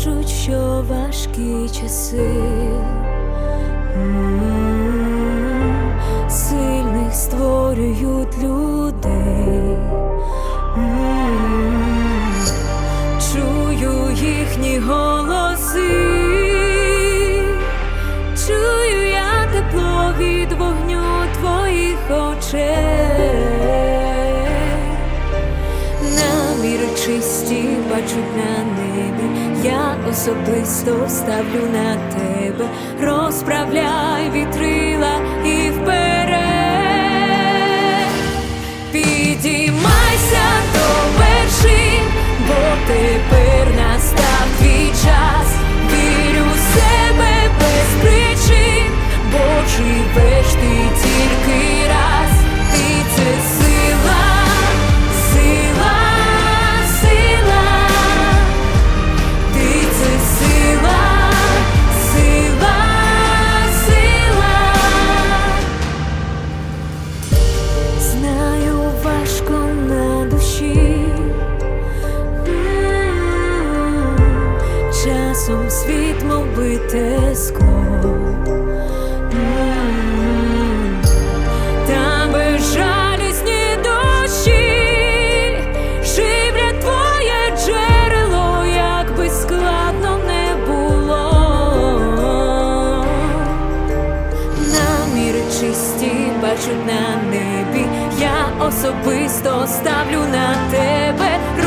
кажуть, що важкі часи сильних створюють людей. Чую їхні голоси, чую я тепло від вогню твоїх очей. Наміри чисті бачуть на небі, я особисто ставлю на тебе. Розправляй вітрила і вперед. Підіймайся до вершин, бо тепер настав твій час. Вірю в себе без причин, бо живеш ти тільки раз. Ти — це сила, сила, сила. Ти — це сила, сила, сила. Знаю, важко на душі, часом світ мов бите скло, та безжалісні дощі живлять твоє джерело, як би складно не було. Наміри чисті бачуть на небі, я особисто ставлю на тебе.